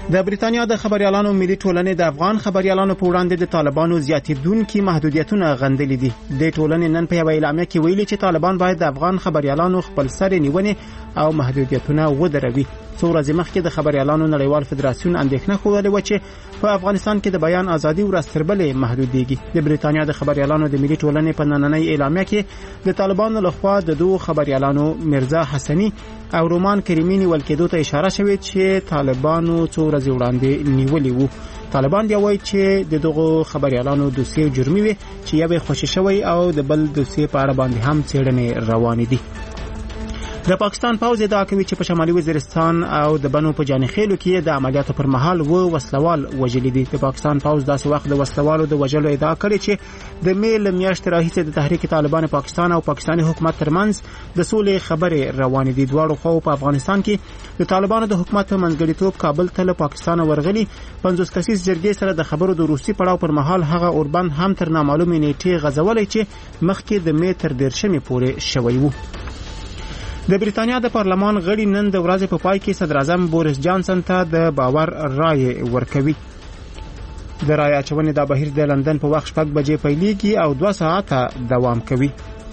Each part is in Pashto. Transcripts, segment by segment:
د بریتانیا د خبريالانو ملي ټولنې د افغان خبريالانو په وړاندې د طالبانو زیاتېدونکي محدودیتونه غندلي دي. د ټولنې نن په یوه اعلامیه کې ویلي چې طالبان باید د افغان خبريالانو خپل سر نیونې او محدودیتونه ودروي. څو ورځې مخکې د خبريالانو نړیوال فدراسیون اندېښنه ښودلې وه چې په افغانستان کې د بیان ازادي ورځ تر بلې محدودېږي. د بریتانیا د خبريالانو د ملي ټولنې په نننۍ اعلامیه کې د طالبانو لخوا د دوه خبريالانو مرزا حسني او رومان کریمي نیول کېدو ته اشاره شوې چې طالبانو څو ورځې وړاندې نیولې وو. طالبان بیا وایي چې د دغو خبريالانو دوسیې جرمي وي چې یو یې خوشي شوی او د بل دوسیې په اړه باندې هم څېړنې روانې دي. د پاکستان پوځ ادعا کوي چې په شمالي وزیرستان او د بنو په جانخیلو کې د عملیاتو پر مهال وسلوال وژلي دي. د پاکستان پوځ داسې وخت د وسلوالو د وژلو ادعا کړې چې د مې له میاشتې راهیسې د تحریک طالبان پاکستان او پاکستاني حکومت ترمنځ د سولې خبرې روانې دي. دواړو خواو په افغانستان کې د طالبانو د حکومت په منځګړیتوب کابل ته له پاکستان ورغلي 50 کسیز جرګې سره د خبرو د روسي پړاو پر مهال هغه اوربند هم تر نامعلومې نیټې غځولې چې مخکې د مې تر 13 پورې شوی وو. د بریتانیا د پارلمان غړي نن د ورځې په پای کې صدر اعظم بوریس جانسن ته د باور رائے ورکوي. د رائے اچونې د بهیر د لندن په وخت 6 بجې پیلېږي او 2 ساعته دوام کوي.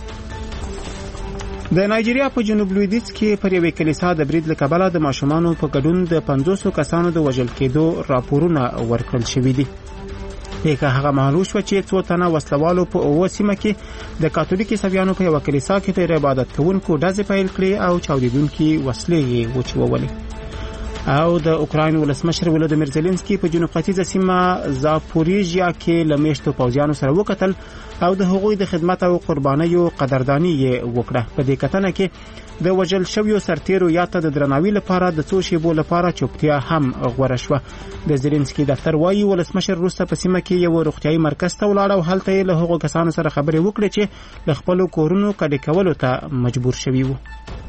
د نایجیریا په جنوب لویدیځ کې پر یوې کلیسا د برید له کبله د ماشومانو په ګډون د 500 کسانو د وژل کېدو راپورونه ورکړل شوي دي. پیښه هغه مهال شوه چې څو تنه وسلوالو په اوه سیمه کې د کاتولیک عیسویانو په یوه کلیسا کې د عبادت کوونکو ډزې پیل کړې او چاودېدونکي وسلې یې وچولې. او د اوکراین ولسمشر ولودیمیر زيلنسکي په جنوب ختیځه سیمه زاپوریژیا کې له میشتو پوځیانو سره وکتل او د هغوی د خدمت او قربانیو قدردانی یې وکړه. په دې کتنه کې د وژل شویو سرتیرو یا ته د درناوي لپاره د څو شیبو لپاره چوپتیا هم غوره شوه. د زيلنسکي دفتر وایي ولسمشر روسته په سیمه کې یو روغتیايي مرکز ته ولاړ او هلته له هغو کسانو سره خبرې وکړې چې له خپل کورونو کډې کولو ته مجبور شوي وو.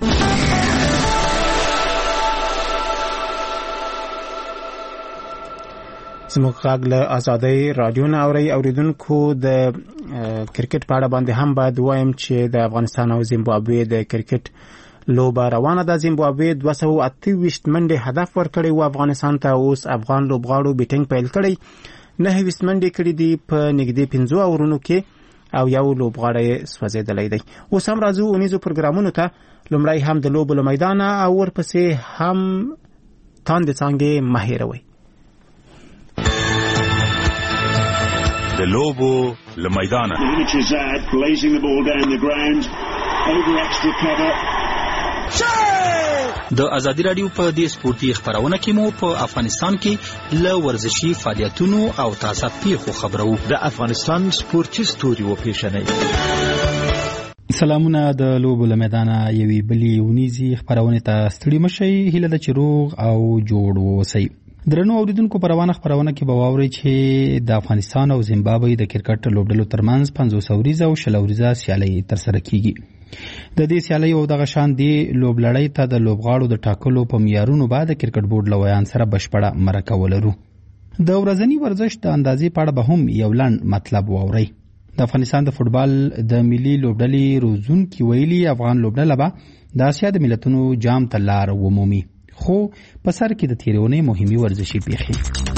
زموږ غږ له آزادۍ رادیو نه اوریدونکو د کرکټ په اړه باندې هم باید وایم چې د افغانستان او زیمبابوې د کرکټ لوبه روانه ده. زیمبابوې 228 منډې هدف ورکړی و افغانستان ته. اوس افغان لوبغاړو بیټینګ پیل کړی، 29 منډې کړې دي په نږدې 15 اورونو کې او یو لوبغاړی سوځېدلی دی. اوس هم راځو اونیزو پروګرامونو ته. لومړی هم د لوبو له میدانه او ورپسې هم تاندې څانګې مه هېروئ. د لوبو له میدانه د ازادي رادیو په دې سپورتي خبرونه کې مو په افغانستان کې له ورزشي فعالیتونو او تازه پیښو خبرو. د افغانستان سپورتي ستوري و پیښنې. سلامونه د لوبو له میدانه یوې بلې ونیزي خبرونه ته ستړي مشئ. هیله ده چې روغ او جوړ اوسئ. درنو اوریدونکو په روانه خبرونه کې به واورئ چې د افغانستان او زیمبابوې د کرکټ لوبډلو ترمنځ 500 وریزه او 60 وریزه سیالي ترسره کیږي. د دې سیالي او دغه شان دی لوبلړۍ ته د لوبغاړو د ټاکلو په معیارونو بعد کرکټ بورډ لویان سره بشپړه مرکه ولرو. د ورځنی ورزش د اندازې په اړه به هم یو لنډ مطلب واورئ. د افغانستان د فوټبال د ملي لوبډلې روزونکي ویلي افغان لوبډله به د اسیا د ملتونو جام ته لار ومومي، خو په سر کې د تیرونې مهمي ورزشي پیښې.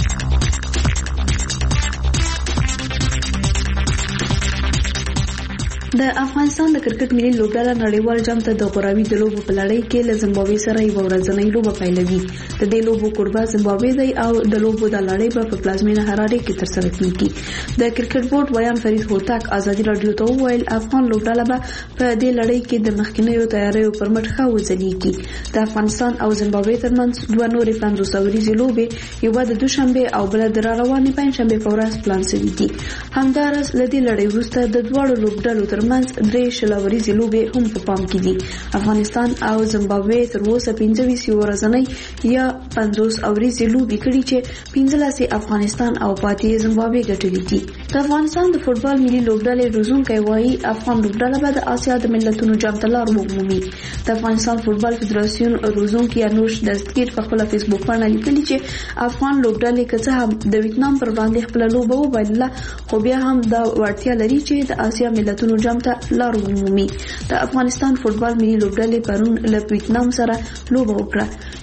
د افغانستان د کرکټ ملي لوبډله نړیوال جام ته د غوراوي د لوبو په لړۍ کې له زیمبابوې سره یو ورځنۍ لوبه پیلوي. د دې لوبو قربا زیمبابوې دی او د لوبو د لړۍ په پلازمینه هرارې کې ترسره کیږي. د کرکټ بورډ ویان فرید هوتک آزادي رادیو ته وویل افغان لوبډله به په دې لړۍ کې د مخکینیو تیاریو پر مټ ښه وځلېږي. د افغانستان او زیمبابوې ترمنځ دوه نورې 500 وریزې لوبې، یوه د دوشنبه او بل د راروانې پنځشنبه په ورځ پلان شوې دي. همدارس له دې لړۍ وروسته د دواړو لوبډلو منځ درې شلوريزې لوبې هم په پام کې دي. افغانستان او زیمبابوې تر اوسه 25 ورځنۍ یا 50 اوريزې لوبې کړې چې 15 افغانستان او پاتې زیمبابوې ګټلې دي. د افغانستان د فوټبال ملي لوبډلې روزونکي وایي افغان لوبډله به د اسیا د ملتونو جام ته لار ومومي. د افغانستان فوټبال فدراسیون روزونکي انوش دستگیر په خپل فیسبوک باندې لیکلي چې افغان لوبډلې که څه هم د ویتنام پر وړاندې خپل لوبه وبایله، خو بیا هم د وړتیا لري چې د اسیا ملتونو جام ته لار ومومي. د افغانستان فوټبال ملي لوبډلې پرون له ویتنام سره لوبه وکړه.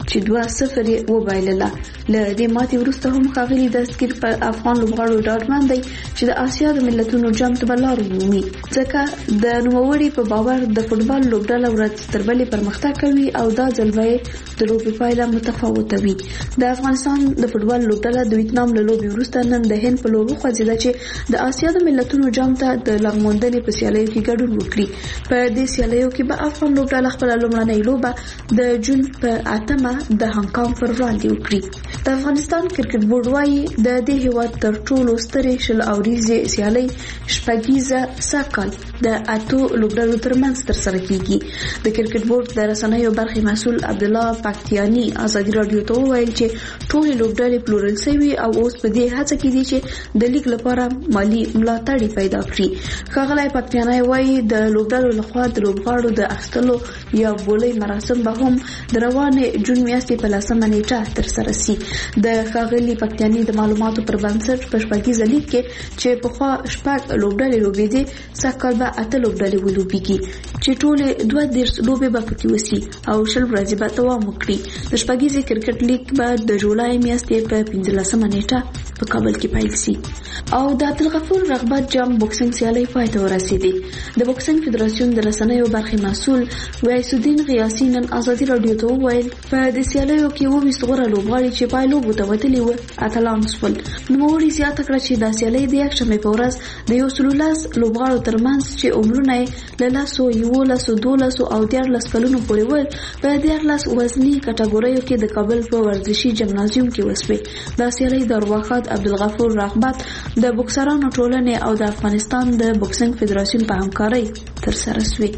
چې 2-0 وبایلله. له دې ماتې وروسته هم ښاغلي دستګیر په افغان لوبغاړو ډاډمن دی چې د آسیا د ملتونو جام ته به لار ومومي، ځکه د نوموړي په باور د فوټبال لوبډله ورځ تر بلې پرمختګ کوي او دا ځل به د لوبې پایله متفاوته وي. د افغانستان د فوټبال لوبډله د ویتنام له لوبې وروسته نن د هند په لوبه خوځېده چې د آسیا د ملتونو جام ته د لغموندنې په سیالیو کې ګډون وکړي. په دې سیالیو کې به افغان لوبډله خپل لومړنۍ لوبه د جون په 8 د هانګ پر وړاندې وکړي. د افغانستان کرکټ بورډ وايي د دې هیواد تر ټولو سترې شل اوریزې سیالۍ شپږیزه ساکال د 8 لوبډلو ترمنځ ترسره کیږي. د کرکټ بورډ د رسنیو برخې مسؤل عبدالله پاکتیانی ازادي رادیو ته وویل چې ټولې لوبډلې پلورل شوي او اوس په دې هڅه کې دي چې د لیګ لپاره مالی ملاتړ پیدا کړي. ښاغلی پاکتیانی وايي د لوبډلو لخوا د لوبغاړو د اخیستلو یا بولۍ مراسم به هم د روانې جون میاشتې په 10 نیټه ترسره شي. د ښاغلي پاکتیانی د معلوماتو پر بنسټ په شپږیزه لیګ کې چې پخوا شپږ لوبډلې لوبېدې سږکال به 8 لوبډلې ولوبېږي چې ټولې 22 لوبې به پکې وسي او 20 ورځې به دوام وکړي. د شپږیزې کرکټ لیګ به د جولای میاشتې په 15 نیټه په کابل کې پیل شي. او د عبدالغفور رغبت جام بوکسینګ سیالۍ پای ته ورسېدې. د بوکسینګ فدراسیون د رسنیو برخې مسؤل ویس الدین غیاثي نن ازادي رادیو ته وویل په دې سیالیو کې 20 غوره لوبغاړي چې پایلوبو ته وتلي وو اتلان شول. نوموړي زیاته کړه چې دا سیالۍ د یکشنبې په ورځ د 113 لوبغاړو ترمنځ چې عمرونه یې له 11 12 او 13 کلونو پورې ول په 14 وزني کټګوریو کې د کابل په ورزشي جمنازیوم کې وسوي. دا سیالۍ د ارواښاد عبدالغفور رغبت د بوکسرانو ټولنې او د افغانستان د بوکسینګ فدراسیون په همکارۍ ترسره شوې.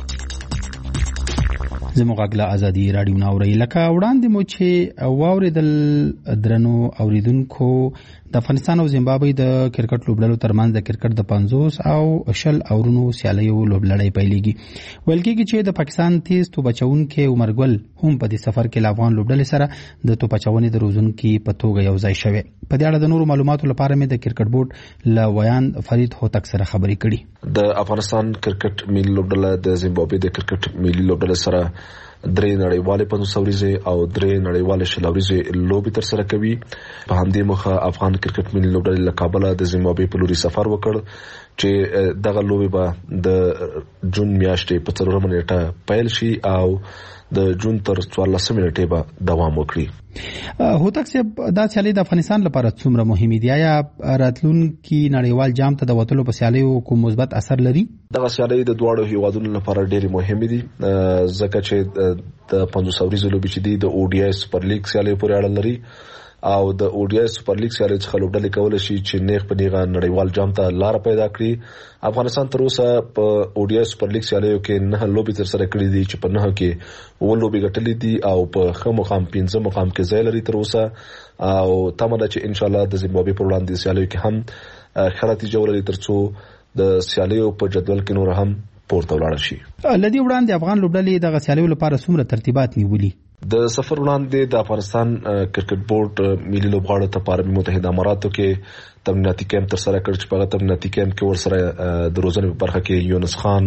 زموږ غږ ازادي رادیو ناوړی لکه وړاندې مو چې واوریدل درنو اوریدونکو د افغانستان او زیمبابوې د کرکټ لوبډلو ترمنځ د کرکټ د 50 او 20 اورونو سیالیو لوبلړۍ پیلېږي. ویل کېږي چې د پاکستان تیز توپ اچوونکي عمر ګل هم په دې سفر کې له افغان لوبډلې سره د توپ اچونې د روزونکي په توګه یو ځای شوی. په دې اړه د نورو معلوماتو لپاره مې د کرکټ بورډ له ویان فرید هوتک سره خبرې کړې. د افغانستان کرکټ ملي لوبډله د زیمبابوې د کرکټ ملي لوبډلې سره 3 نړیوالې 500 ورځې او 3 نړیوالې 100 ورځې لوبي ترسره کوي. په همدې مخه افغان کرکټ ملي لوبډلې له کابل د زیمبابوې په لوري سفر وکړ چې دغه لوبي به د جون میاشتې په 4 نیټه پیل شي او د جون تر 14 نیټې به دوام وکړي. هوتک صاحب دا سیالي د افغانستان لپاره څومره مهمه دي؟ یا راتلونکي نړیوال جام ته د وتلو په سیالیو کوم مثبت اثر لري؟ دغه سیالي د دواړو هیوادونو لپاره ډېری مهمه دي ځکه چې د 500 ورځې لوبې چې دي د ODI سپر لیګ سیالي پورې اړه لري او د ODI سپر لیګ سیالي څخه لوبډلې کول شي چې نیغ په نیغه نړیوال جام ته لار پیدا کړي. افغانستان تر اوسه په ODI سپر لیګ سیالیو کې 9 لوبې ترسره کړې دي چې په 9 کې و لوبې ګټلې دي او په خه مقام 15 مقام کې ځای لري تر اوسه او تمه ده چې ان شاء الله د زیمبابوې پر وړاندې سیالیو کې هم ښه نتیجه ولري ترڅو د سیالیو په جدول کې نور هم پورته ولاړ شي. لدی وړاندې افغان لوبډلې د سیالیو لپاره څومره ترتیبات نیولي؟ د سفر وړاندې د افغانستان کرکټ بورډ ملي لوبغاړو ته په عربي متحده اماراتو کې تمریناتي کیمپ ترسره کړ چې په تمریناتي کیمپ کې ورسره د روزنې په برخه کې یونس خان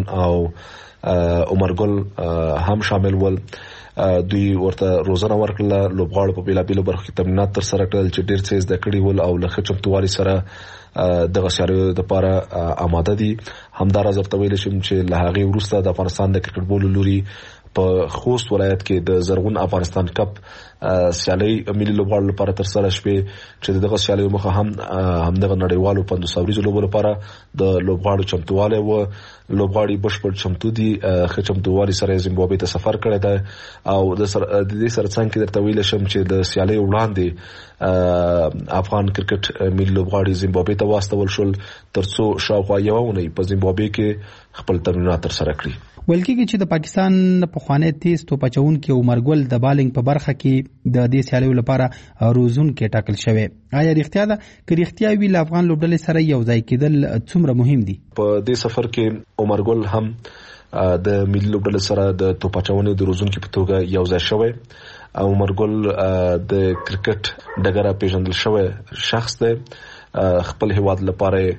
او عمر ګل هم شامل ول. دوی ورته روزنه ورکړه، لوبغاړو په بیلابیلو برخو کې تمرینات ترسره کړل چې ډېر څه زده کړي ول او له ښه چمتووالي سره دغه سیالیو لپاره آماده دي. همداراز ورته ویل شم چې له هغې وروسته د افغانستان د کرکټ بورډ لوري په خوست ولایت کې د زرغون افغانستان کپ سیالي ملي لوبغاړو لپاره ترسره شوې چې دغه سیالیو مخه هم دغه نړیوالو 500 ورځو لوبو لپاره د لوبغاړو چمتووالی و. لوبغاړي بشپړ چمتو دي، ښه چمتووالي سره زیمبابوې ته سفر کړی دی او د دې سره څنګه کې درته ویل شم چې د سیالۍ وړاندې افغان کرکټ ملي لوبغاړي زیمبابوې ته واستول شول ترڅو شاوخوا یوه اونۍ په زیمبابوې کې خپل تمرینات ترسره کړي. ویل کېږي چې د پاکستان پخوانی تیز توپ اچوونکی عمر ګل د بالینګ په برخه کې د دې سیالیو لپاره روزونکی ټاکل شوی. آیا رښتیا ده که رښتیا وي له افغان لوبډلې سره یو ځای کېدل څومره مهم دي؟ په دې سفر کې عمر ګل هم د ملي لوبډلې سره د توپ اچونې د روزونکي په توګه یو ځای شوی. عمر ګل د کرکټ ډګره پیژندل شوی شخص دی، خپل هیواد لپاره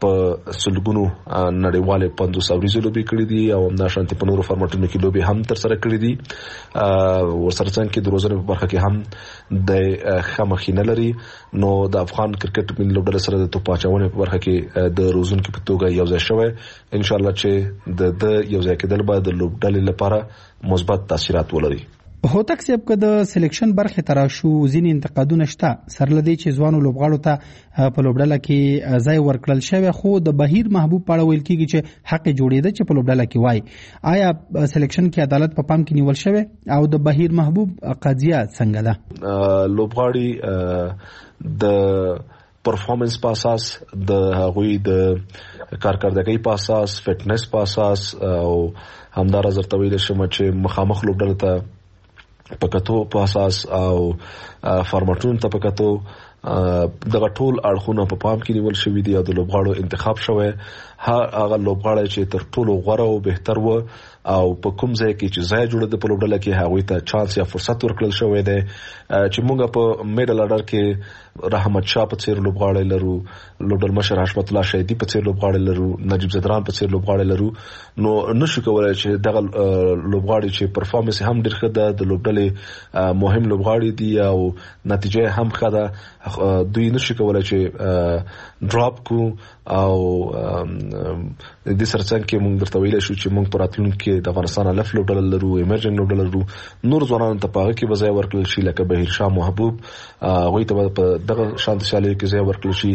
په سلګونو نړیواله 500 ورځې لوبي کړې دي او همدا شانتي په نورو فارمټونو کې لوبي هم تر سره کړې دي. ورسره څنګه د روزنې په برخه کې هم د خمخینه لري. نو د افغان کرکټ ملي لوبډله سره د توپاچاونې په برخه کې د روزونکو په توګه یو ځای شوی. ان شاء الله چې د یو ځای کېدل به د لوبډلې لپاره مثبت تاثیرات ولري. هوتک صاحب که د سلیکشن برخه تراشو ځینې انتقادونه شته سره لدی چې ځوانو لوبغاړو ته په لوبډله کې ځای ورکړل شوی خو د بهیر محبوب پاړه ویل کیږي چې حق جوړېده چې په لوبډله کې وای. آیا سلیکشن کې عدالت په پام کې نیول شوی او د بهیر محبوب قضیه څنګه ده؟ لوبغاړي د پرفارمنس په اساس د هغوی د کارکردګۍ په اساس فټنس په اساس او همدار زرته ویل شم چې مخامخ لوبډله ته پکاتو په اساس او فارمټون ته پکاتو دغه ټول اړخونه په پام کې نیول شوی دي او د لوبغاړو انتخاب شوی. هغه لوبغاړي چې تر ټولو غوره او بهتر و او په کوم ځای کې چې ځای جوړ د په لوبډله کې هغوی ته چانس یا فرصت ورکړل شوی دی. چې موږ په میډل اډر کې رحمت شاه په څیر لوبغاړي لرو, لوبډل مشر حشمت الله شهیدی په څیر لوبغاړي لرو, نجیب زدران په څیر لوبغاړي لرو. نو نشو کولای چې دغه لوبغاړي چې پرفارمنس هم ډیر ښه ده, د لوبډلې مهم لوبغاړي دي او نتیجه هم ښه ده, دوی نشو کولای چې ډراپ کو او د دې سرڅنګ کې موږ درته ویل شو چې موږ په راتلونکي د افغانستان الف لوبډل لرو, ایمرجنګ لوبډل لرو, نور ځوانان ته پاغه کې وځای ورکړل شي لکه بهیر شاه محبوب غوي ته په دغه شانتي شالي کې ځای ورکړل شي.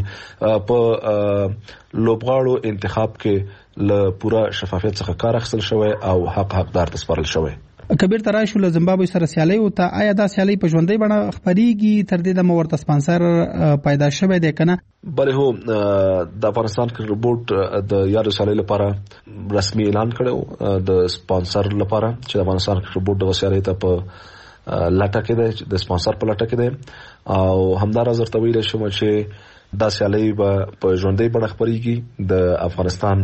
په لوبغاړو انتخاب کې له پوره شفافیت څخه کار اخیستل شوی او حقدار ته سپارل شوی. کبیر تراشو له زیمبابوې سره سیالي او ته آیا دا سیالي په ژوندۍ بڼه خبريږي تر دې د مورته سپانسر پیدا شوی دی کنه؟ بله هو, د افغانستان کرکټ بورډ د یاد سیالي لپاره رسمي اعلان کړو د سپانسر لپاره چې د افغانستان کرکټ بورډ د سیالي ته په لټه کې دی, د سپانسر په لټه کې دی او همدار زرته ویل شم چې دا سیالي په ژوندۍ بڼه خبريږي د افغانستان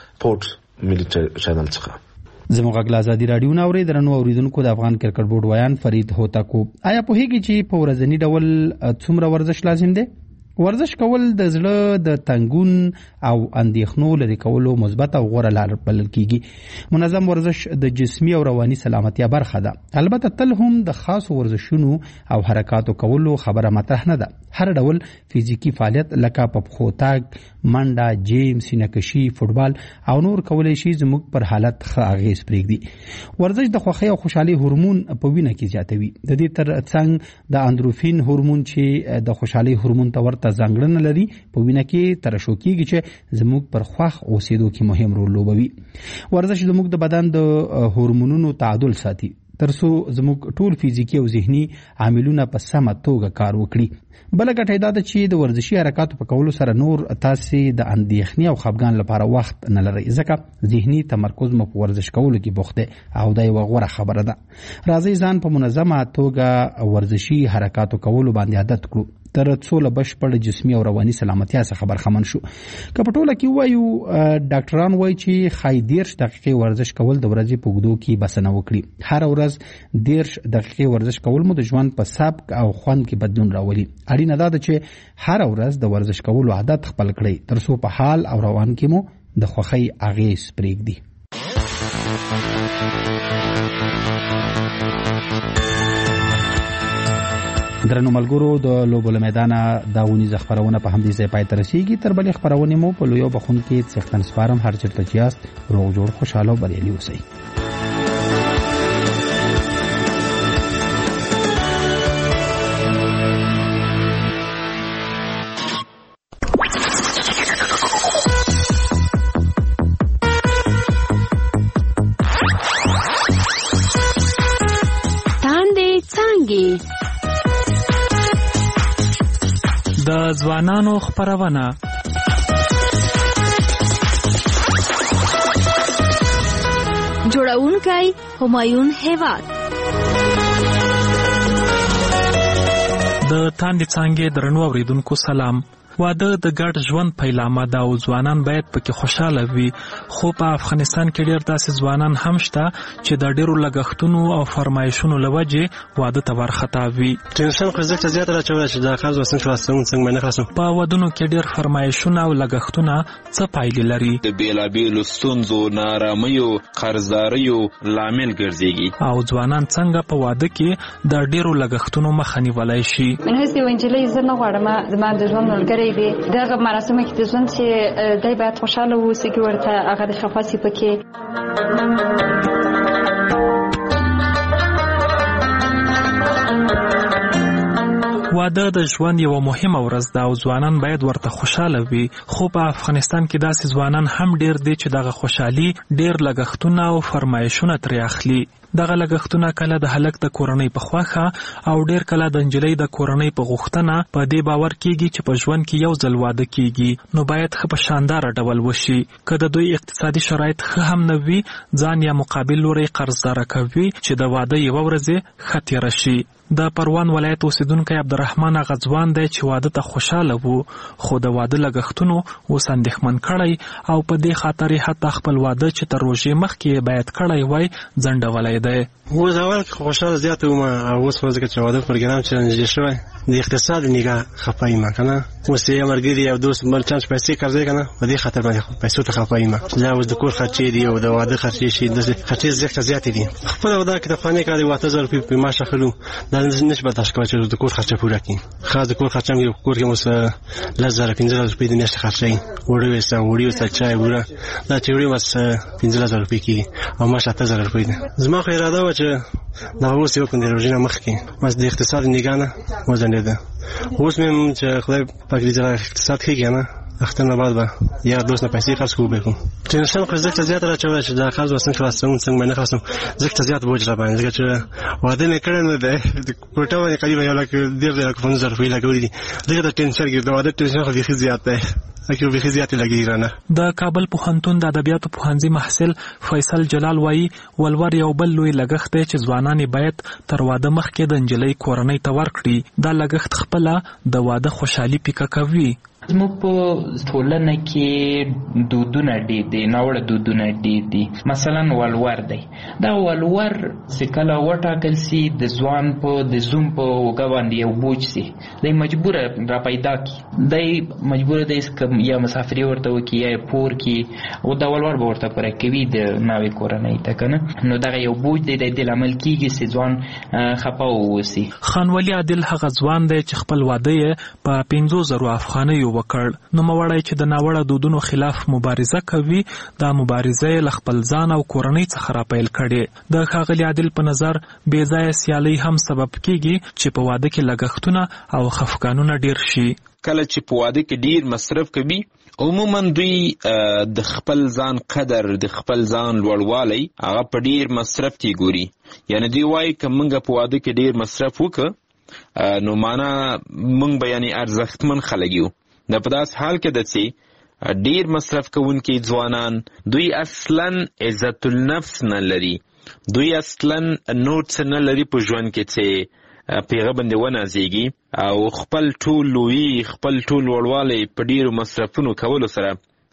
سپورټس ملي چینل څخه. زموږ غږ آزادي رادیو نو درنو اوریدونکو د افغان کرکټ بورډ ویان فرید هوتکو, آیا په هیګي چې په ورځنی ډول څومره ورزش لازم دی؟ ورزش کول د زړه د تنګون او اندېښنو لري کولو مثبت او غوره لار بلل کیږي. منظم ورزش د جسمي او رواني سلامتیا برخه ده. البته تل هم د خاص ورزشونو او حرکاتو کولو خبره مطرح نه ده. هر ډول فزیکی فعالیت لکه پخو تاګ, منډه, جیم, سینه‌کشي, فوتبال او نور کولای شي زموږ پر حالت ښه اغیز پرېږدي. ورزش د خوښۍ او خوشحالي هورمون په وینه کې زیاتوي. د دې تر څنګ د اندروفین هورمون چې د خوشحالي هورمون ته ورته ځانګړنه لري په وینه کې ترشح کیږي چې زموږ پر خوښ اوسېدو کې مهم رول لوبوي. ورزش زموږ د بدن د هورمونونو تعادل ساتي ترڅو زموږ ټول فزیکی او ذهني عاملونه په سمه توګه کار وکړي. بل ګټه دا ده چې د ورزشي حرکاتو په کولو سره نور تاسو د اندېښنې او خپګان لپاره وخت نه لرئ, ځکه ذهني تمرکز مو په ورزش کولو کې بوخت دی او دا یو غوره خبره ده. راځئ ځان په منظمه توګه ورزشي حرکاتو کولو باندې عادت کړو تر څو له بشپړ جسمي او رواني سلامتیا څخه برخمن شو. که په ټوله کې وایو, ډاکټران وایي چې خای 10 دقیقې ورزش کول د ورځې په اوږدو کې بسنه وکړي. هر ورځ 10 دقیقې ورزش کول مو د ژوند په سبک او خوند کې بدلون راولي. اړینه ده چې هر ورځ د ورزش کولو عادت خپل کړئ ترڅو په حال او روان کې مو د خوښۍ اغیز پرېږدي. درنو ملګرو, د لوبو له میدانه دا ونیزه خبرونه په همدې ځای پای ته رسیږي. تر بلې خبرونه مو په لویو بخون کې څښتن سپارم. هر چیرته چې یاست روغ جوړ خوشاله او بریالي اوسئ. د ځوانانو خبرونه جوړونکی همایون هیواد د تاندې څانګې درنو اوریدونکو سلام. واده د ګډ ژوند پیلامه ده او ځوانان باید پکې خوشاله وي، خو په افغانستان کې ډېر داسې ځوانان هم شته چې د ډېرو لګښتونو او فرمایشونو له وجې واده ته وارخطا وي. ټینشن خو زه زیات راچوي چې دا قرض وسنګ خلاصوم څنګه نه خلاصوم. په ودونو کې ډېر فرمایشونه او لګښتونه څه پایلې لري؟ د بیلابیلو ستونزو، نارامیو، قرضداریو لامل ګرځيږي. او ځوانان څنګه په واده کې د ډېرو لګښتونو مخه نیولای شي؟ من هسه وینجلې زه نه غواړم زما د ژوند ملګری دی دغه مراسمو کې د ژوند چې دای باید خوشاله اوسي کې ورته هغه د خفاسي پکې. واده د ژوند یو مهمه ورځ ده او ځوانان باید ورته خوشاله وي، خو په افغانستان کې داسې ځوانان هم ډېر دي چې دغه خوشحالي ډېر لګښتونه او فرمایشونه ترې اخلي. دغه لګښتونه کله د هلک د کورنۍ په خوښه او ډېر کله د نجلۍ د کورنۍ په غوښتنه په دې باور کېږي چې په ژوند کې یو ځل واده کېږي، نو باید ښه په شانداره ډول وشي. که د دوی اقتصادي شرایط ښه هم نه وي، ځان یا مقابل لوري قرضداره کوي چې د واده یوه ورځ ښه تېره شي. د پروان ولایت اوسیدونکی عبدالرحمن هغه ځوان دی چې واده ته خوشاله وو، خو د واده لګښتونو اوس اندېښمن کړی او په دې خاطر یې حتی خپل واده چې تر روژې مخکې باید کړی وای ځنډولی دی. اوس اول کې خوشاله زیات وم او اوس خو ځکه چې واده پروګرام چې نږدې شوی د اقتصاد نگاه خفه یم کنه. اوس یې مرګري او دوست بل چانس پیسې قرضې کنه په دې خاطر باندې پیسې ته خفه یم. دا اوس د کور خرچې دی او د واده خرچې شي د خرچې زیات دي. خپل ودا کې د خانه کاري 8000 روپۍ په معاش اخلو دا نشي برداشت کوي چې د کور خرچه پوره کړي. خاص د کور خرچه یو کور کې مس 1500 روپۍ د میاشتې خرچې وړي وسه چای وره دا چې وړي مس 1500 روپۍ کې او معاش 8000 روپۍ ده. زما خو اراده و چې دا اوس یو کوم د روزنه مخ کې مس د اقتصاد نگاه نه وزن ده. اوس مې چې خدای پاک دې اقتصاد کې نه اختر بعد به یا دوست نه پیسې خرڅ کوو بکم. ټینشن خو زه زیات راچوي چې دا قرض وسنګ خلاصوم څنګه نه خلاصوم. زه زیات بوج را باندې چې واده نه کړم نه ده کوټه باندې قریب یو لک 1500 روپۍ لګولې دي. دغه ټینشن کې دا واده ټینشن خو ډېر زیات دی. د کابل پوهنتون د ادبیاتو پوهنځي محصل فیصل جلال وایي ولور یو بل لوی لګښت دی چې ځوانان باید تر واده مخکې د نجلۍ کورنۍ ته ورکړي. دا لګښت خپله د واده خوشحالي پیکه کوي. زموږ په ټولنه کې دودونه ډېر دي، ناوړه دودونه ډېر دي. مثلا ولور دی، دا ولور چې کله وټاکل سي د ځوان په د زوم په اوږه باندې یو بوج سي، دی مجبوره را پیدا کړي، دی مجبوره دی یا مسافري ورته وکړي یا پور کړي او دا ولور به ورته پوره کوي د ناوې کورنۍ ته که نه. نو دغه یو بوج دی د دې لامل کېږي چې ځوان خفه واوسي. خانولي عادل هغه ځوان دی چې خپل واده یې په 50,000 افغانیو وکړ. نوموړی چې د ناوړه دودونو خلاف مبارزه کوي، دا مبارزه یې له خپل ځان او کورنۍ څخه راپیل کړې. د ښاغلي عادل په نظر بې ځایه سیالۍ هم سبب کېږي چې په واده کې لګښتونه او خفګانونه ډېر شي. کله چې په واده کې ډیر مصرف کوي، عموما دوی د خپل ځان قدر، د خپل ځان لوړوالی هغه په ډیر مصرف کې ګوري. یعنی دوی وایي که موږ په واده کې ډیر مصرف وکړو نو معنا موږ به یعنی ارزښتمن خلک یو. د په داس حال کې د چې ډیر مصرف کوونکي ځوانان دوی اصلا عزت النفس نه لري، دوی اصلا نور څه نه لري په ژوند کې چې پیغه باندې ونازېږي او خپل ټول لوی خپل ټول وړوالی په ډیرو مصرفونو کولو سره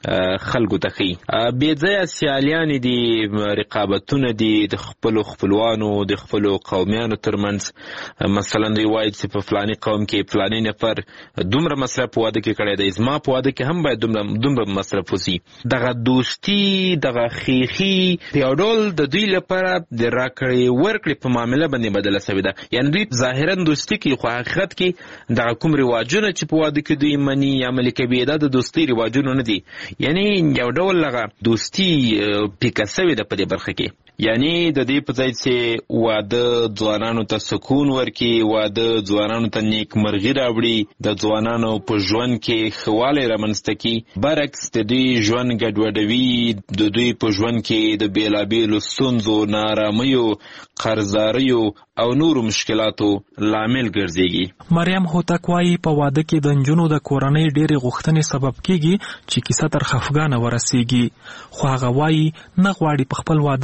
خلکو ته ښي. بې ځایه سیالیانې دي، رقابتونه دي د خپلو خپلوانو د خپلو قومیانو ترمنځ. مثلا دوی وایي چې په فلاني قوم کې فلاني نفر دومره مصرف په واده کې کړی دی، زما په واده کې هم باید دومره مصرف وسي. دغه دوستي، دغه خیخي په یو ډول د دوی لپاره د راکړې ورکړې په معامله باندې بدله سوې ده. یعنې دوی ظاهرا دوستي کوي خو حقیقت کې دغه کوم رواجونه چې په واده کې دوی مني یا عملي کوي دا د دوستۍ رواجونه نه دي. یعنی یو ډول لغه دوستی پیکه سوې ده په دې برخه کې. یعنی د دې په ځای چې واده ځوانانو ته سکون ورکړي، واده ځوانانو ته نیکمرغي راوړي، د ځوانانو په ژوند کې ښه والی رامنځته کړي، برعکس د دوی ژوند ګډوډوي، د دوی په ژوند کې د بېلابېلو ستونزو، نارامیو، قرضداریو او نورو مشکلاتو لامل ګرځېږي. مریم هوتک وایي په واده کې د نجونو د کورنۍ ډېرې غوښتنې سبب کېږي چې کیسه تر خفګانه ورسېږي. خو هغه وایي نه غواړي په خپل واده کې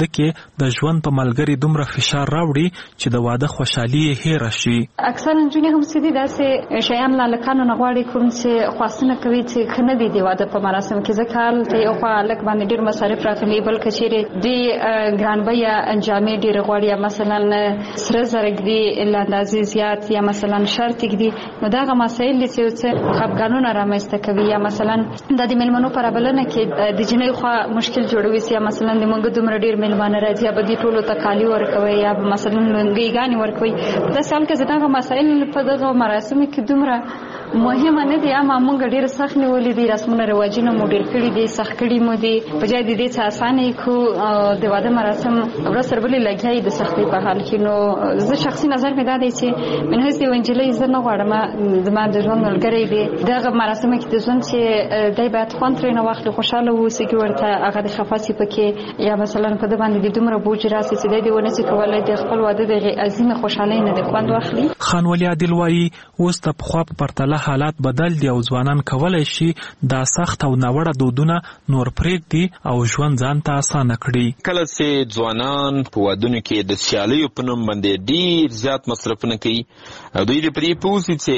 د ژوند په ملګری دومره فشار راوړي چې د واده خوشحالي یې هېره شي. اکثر نجونې هم سدي داسې شیان لکانو نه غواړي کوم چې خواستونه کوي چې ښه نه دي د واده په مراسم کې، ځکه هلته یو خوا هلک باندې ډېر مصارف راغلي، بل که چیرې دوی ګرانبیه جامې ډېرې غواړي یا مثلا سره زر ږدي له اندازې زیات یا مثلا شرط ږدي، نو دغه مسایل دي چې څه خفګانونه رامنځته کوي. یا مثلا د میلمنو پر بلنه کې د جنۍ خوا مشکل جوړوي چې مثلا د موږ دومره ډېر میلمانه راځي به دې ټولو ته کالي ورکوي یا مثلا لونګیګانې ورکوي. په داسې حال کې چې دغه مسایل په دغه مراسمو کې دومره مهمه نه دي، اما موږ ډېر سخت نیولي دي، رسمونه رواجونه مو ډېر کړي دي، سخت کړي مو دي، په ځای د دې څه اسانه کو د واده مراسم ورځ سره بلې لګیایي د سختۍ په حال کې. نو زه شخصي نظر مې دا دی چې من هسې یو نجلۍ زه نه غواړم زما د ژوند ملګری دی دغه مراسمو کې د ژوند چې دی باید خوند ترېنه واخلي، خوشحاله واوسي، کې ورته هغه د خفه سي پکې یا مثلا په ده باندې د دومره بوج راسي چې دی ونه سي کولی د خپل واده د عظیمې خوشحالۍ نه د خوند واخلي. خان ولی عادل وایي اوس د پخوا په پرتله حالات بدل دي او ځوانان کولی شي دا سخت او ناوړه دودونه نور پرېږدي او ژوند ځان ته اسانه کړي. کله چې ځوانان په وادونو کې د سیالیو په نوم باندې ډېر زیات مصرفونه کوي او دوی د پرې پوه سي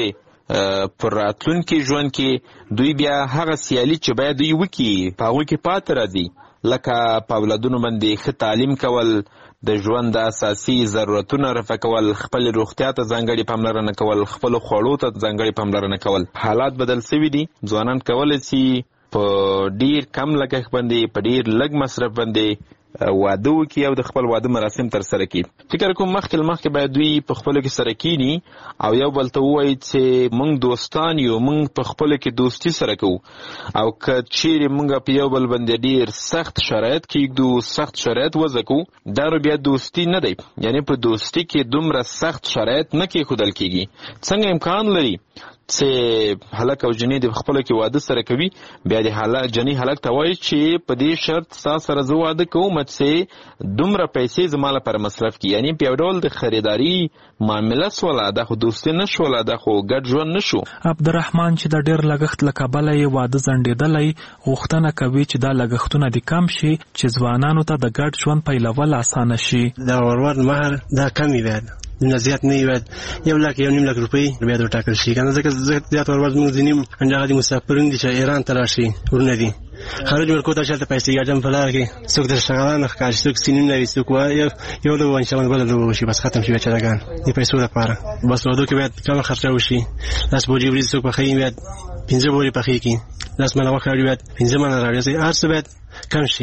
چې پر راتلونکي ژوند کې دوی بیا هغه سیالي چې باید دوی وکړي په هغوی کې پاتې راځي، لکه په اولادونو باندې ښه تعلیم کول، د ژوند د اساسي ضرورتونه رفع کول، خپل روغتیا ته ځانګړې پاملرنه کول، خپل خوړو ته ځانګړې پاملرنه کول. حالات بدل شوي دي، ځوانان کولی شي په ډیر کم لګښت باندې په ډیر لږ مصرف باندې واده وکړي او د خپل واده مراسم ترسره کړي. فکر کوم مخکې باید دوی په خپلو کې سره کینی او یو بل ته ووایي چې موږ دوستان یو، موږ په خپلو کې دوستي سره کوو، او که چیرې موږ په یو بل باندې ډیر سخت شرایط کېږدو، سخت شرایط وضع کوو، دا بیا دوستي نه دی. یعنی په دوستي کې دومره سخت شرایط نه کېښودل کېږي. څنګه امکان لري چې هلک او جنۍ د خپلو کې واده سره کوي، بیا د جنۍ هلک ته وایي چې په دې شرط ستا سره زه واده کوم چې دومره پیسې زما لپاره مصرف کړي. یعنی په یو ډول د خریداري معامله سوله، دا خو دوستي نه شوله، دا خو ګډ ژوند نه شو. عبدالرحمن چې د ډېر لګښت له کبله یې واده ځنډېدلی، غوښتنه کوي چې دا لګښتونه دې کم شي چې ځوانانو ته د ګډ ژوند پیلول اسانه شي. دا ورور مهر دا کم وي، باید نه زیات نه وي، 1 لک 1.5 لک روپۍ باید وټاکل شي، کنه ځکه زیات ورور زموږ ځینې همدغه دي مسافرین دي چې ایران ته راشي، ورونه دي خارج ورکو ته شلته پیسې ګاډم په لار کې، څوک د شغالانه ښکاري، څوک سینیم لري، څوک یو لوبه انشاءالله بله لوبه وشي، بس ختم شي بیچارهګان د پیسو لپاره. بس واده کې باید کمه خرچه وشي، 10 بوجي وریځ څوک پخوي باید 15 بورې پخې کړي، 10 منه غوښه راوړي باید 15 منه راوړي، هر څه باید کم شي.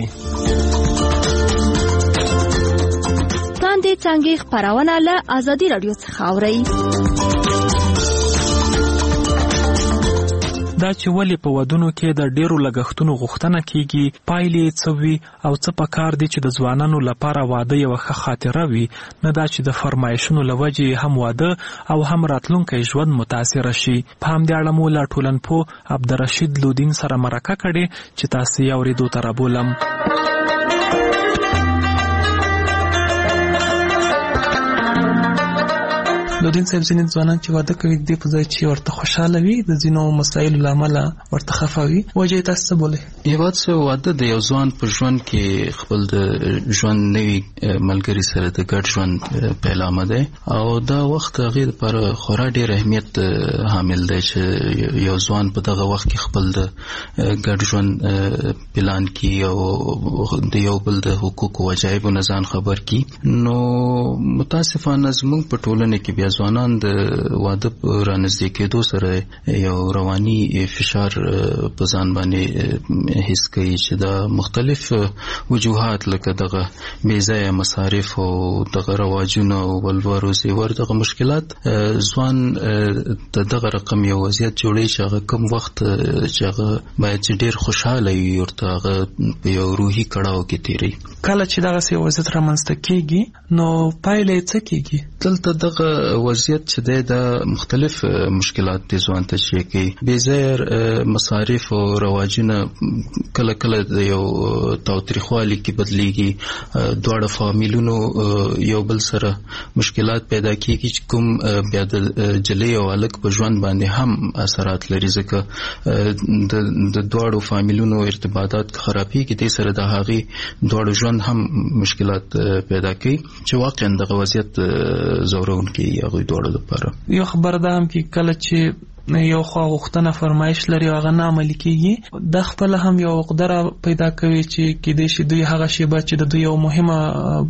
تاندې څنګه خبرونه له ازادي رادیو څخه اوري. دا چې ولې په ودونو کې د ډیرو لګښتونو غوښتنه کیږي، پایلې څه وي او څه پکار دي چې د ځوانانو لپاره واده یوه ښه خاطره وي، نه دا چې د فرمایشونو له وجې هم واده او هم راتلونکی ژوند متاثره شي. په همدې اړه مو له ټولنپوه عبدالرشید لودین سره مرکه کړې چې تاسې یې اورېدو ته رابولم. لودین صاحب، ځینې ځوانان چې واده کوي د دې په ځای چې ورته خوشحاله وي، د ځینو مسایلو له امله ورته خفه وي، وجه یې تاسو څه بولئ؟ یوه څه واده د یو ځوان په ژوند کې خپل د ژوند نوي ملګري سره د ګډ ژوند پیلامه دی او دا وخت هغې دپاره خورا ډېر اهمیت حامل دی چې یو ځوان په دغه وخت کې خپل د ګډ ژوند پلان کړي او د یو بل د حقوقو وجایبو نه ځان خبر کړي. نو متاسفانه زموږ په ټولنه کې بیا ځوانان د واده په رانږدې کېدو سره یو رواني فشار په ځان باندې حس کوي چې دا مختلف وجوهات لکه دغه بې ځایه مصارف او دغه رواجونه او ولور او زیور دغه مشکلات ځوان د دغه رقم یو وضعیت جوړوي چې هغه کم وخت چې هغه باید چې ډېر خوشحاله وي ورته هغه په یو روحي کړاو کې تېروي. کله چې دغسې وضعیت رامنځته کېږي نو پایله یې څه کېږي؟ دلته دغه وضعیت چې د مختلف مشکلات د ځوان ته شي کوي بېځایه مصارف او رواجونه کله کله د یو تاوتریخوالي کې بدلیږي دواړه فامیلونو یو بل سره مشکلات پیدا کیږي چې کوم بیا د جلۍ او هلک په ژوند باندې هم اثرات لري ځکه د دواړو فامیلونو ارتباطات خرابېږي دې سره د هغې دواړو ژوند هم مشکلات پیدا کوي چې واقعا دغه وضعیت زورونکی هغوی دواړو لپاره. یو خبره ده هم چې کله چې یو خوا غوښتنه فرمایش لري هغه نه عملي کیږي د خپل هم یو قدره پیدا کوي چې کېدای شي دوی هغه شیبه چې د دوی یو مهمه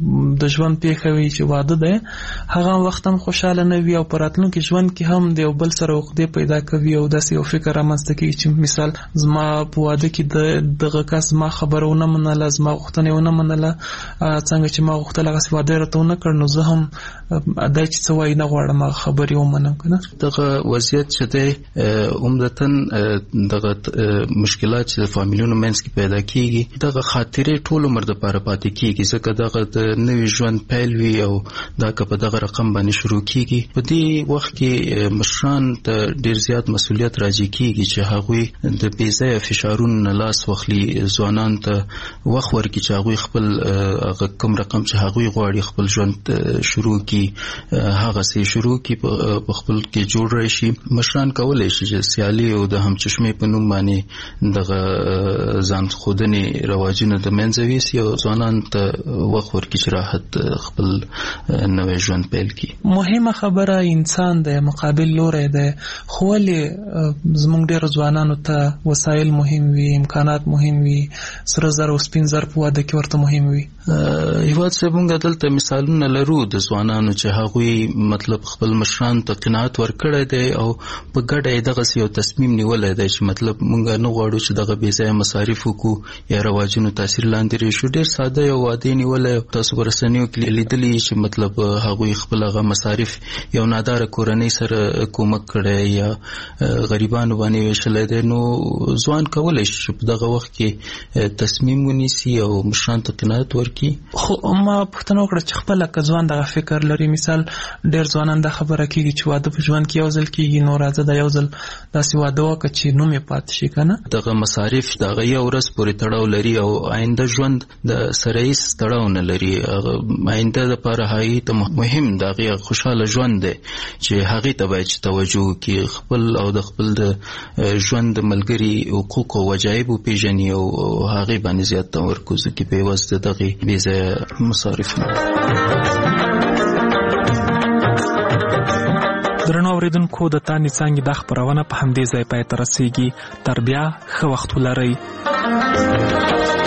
د ژوند پیښه وي چې واده ده هغه وخت هم خوشاله نه وي او په راتلونکي ژوند کې هم د یو بل سره عقدې پیدا کوي او داسې یو فکر رامنځته کېږي چې مثال زما په واده کې دغه کس زما خبره ونه منله زما غوښتنه ونه منله څنګه چې ما غوښتل هغسې واده یې راته ونه کړ نو زه هم دا چې څه وایي نه غواړم هغه خبرې ومنم که نه دغه وضعیت چې دی عمدتاً دغه مشکلات چې د فامیلونو منځ کې پیدا کیږي دغه خاطرې ټول عمر دپاره پاتې کیږي ځکه دغه د نوي ژوند پیل وي او دا که په دغه رقم باندې شروع کیږي په دې وخت کې مشران ته ډېر زیات مسؤلیت راجع کیږي چې هغوی د بېځایه فشارونو نه لاس واخلي ځوانانو ته وخت ورکړي چې هغوی خپل کوم رقم چې هغوی غواړي خپل ژوند شروع کړي هغسې شروع کړي په خپل کې جوړ راشي. مشران کولی شي چې سیالي او د همچشمې په نوم باندې دغه ځان ښودنې رواجونه د منځه ویسي او ځوانانو ته وخت ورکړي چې راحت خپل نوی ژوند پیل کړي. مهمه خبره انسان دی مقابل لوری دی خو ولې زموږ ډېرو ځوانانو ته وسایل مهم وي امکانات مهم وي سره زر او سپین زر په واده کې ورته مهم وي. هیواد صاحب موږ دلته مثالونه لرو د ځوانانو چې هغوی مطلب خپل مشرانو ته قناعت ورکړی دی او په ګډه یې دغسې یو تصمیم نیولی دی چې مطلب موږ نه غواړو چې دغه بېځایه مصارف وکړو یا رواجونو تاثیر لاندې راشو. ډېر ساده یو واده یې نیولی تاسو په رسنیو کې لیدلي چې مطلب هغوی خپل هغه مصارف یو ناداره کورنۍ سره کومک کړی یا غریبانو باندې ویشلی دی نو ځوان کولی شي چې په دغه وخت کې تصمیم ونیسي او مشرانو ته قناعت ورکړي. خو ما پوښتنه وکړه چې خپله که ځوان دغه فکر لري مثال ډېر ځوانان دا خبره کېږي چې واده په ژوند کې یو ځل کېږي نو راځه دا یو ځل داسې واده وکړه چې نوم یې پاتې شي که نه دغه مصارف د هغه یو ورځ پورې تړاو لري او آینده ژوند د سره هېڅ تړاو نه لري. آینده دپاره هغې ته مهم د هغې خوشحاله ژوند دی چې هغې ته باید چې توجه وکړي خپل او د خپل د ژوند د ملګري حقوق او وجایب وپېژني او هغې باندې زیات تمرکز وکړي په عوض د دغې بېځایه مصارف نه. درنو اوریدونکو د تانې څانګې دا خپرونه په همدې ځای پای ته رسیږي. تر بیا ښه وخت ولرئ.